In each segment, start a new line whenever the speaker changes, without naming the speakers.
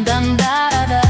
дан-да-да-да.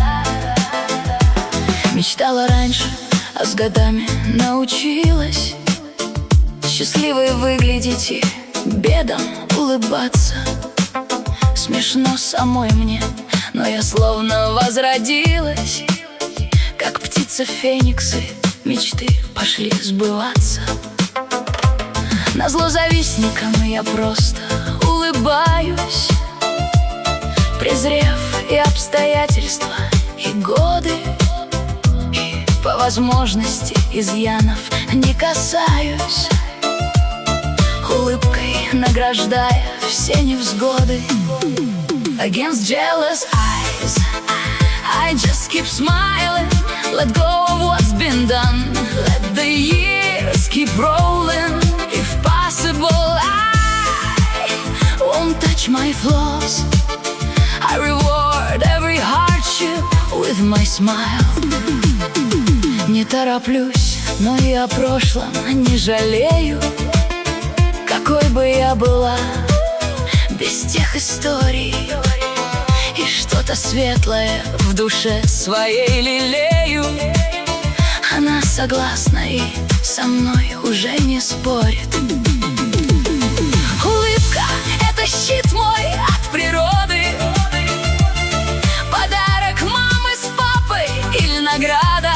Мечтала раньше, а с годами научилась счастливой выглядеть и бедам улыбаться. Смешно самой мне, но я словно возродилась. Как птица фениксы, мечты пошли сбываться. Назло завистникам я просто улыбаюсь, презрев и обстоятельства, и годы, и по возможности изъянов не касаюсь, улыбкой награждая все невзгоды. Against jealous eyes, I just keep smiling. Let go of what's been done. Let the years keep rolling. If possible, I won't touch my flaws. I reward every hardship with my smile. Не тороплюсь, но и о прошлом не жалею. Какой бы я была без тех историй, и что-то светлое в душе своей лелею. Она согласна и со мной уже не спорит. Улыбка — это щит мой от природы, подарок мамы с папой или награда.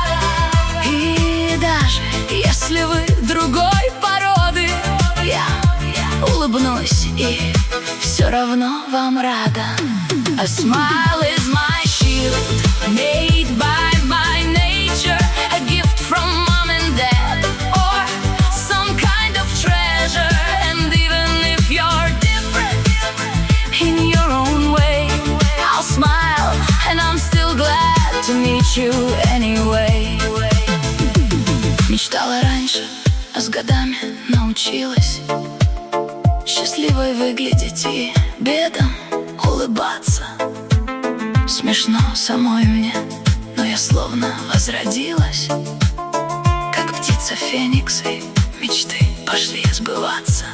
И даже если вы другой породы, я улыбнусь и все равно вам рада. A smile is my shield, made by my nature, a gift from mom and dad, or some kind of treasure. And even if you're different in your own way, I'll smile and I'm still glad to meet you anyway. Мечтала раньше, а с годами научилась счастливой выглядеть и бедам улыбаться. Смешно самой мне, но я словно возродилась. Как птица фениксы, мечты пошли сбываться.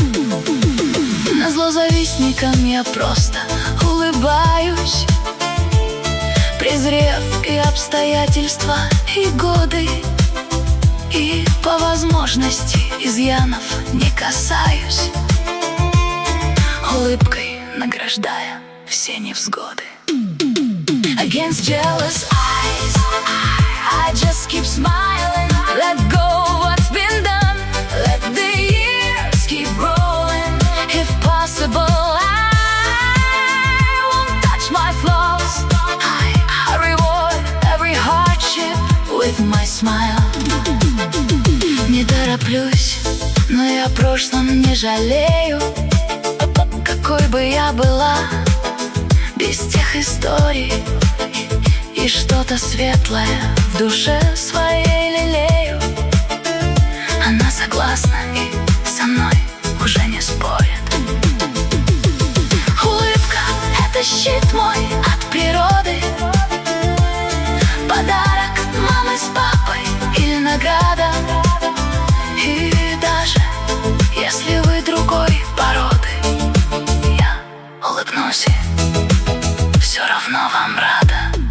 Назло завистникам я просто улыбаюсь, презрев и обстоятельства, и годы, и по возможности изъянов не касаюсь, улыбкой награждая все невзгоды. Against jealous eyes, I just keep smiling. Let go of what's been done. Let the years keep rolling. If possible, I won't touch my flaws. I reward every hardship with my smile. Не тороплюсь, но я о прошлом не жалею. Какой бы я была без тех историй, и что-то светлое в душе своей лелею. Она согласна и со мной уже не спорит. Улыбка — это щит мой от природы, подарок мамы с папой или награда. И даже если вы другой породы, я улыбнусь и все равно вам рада.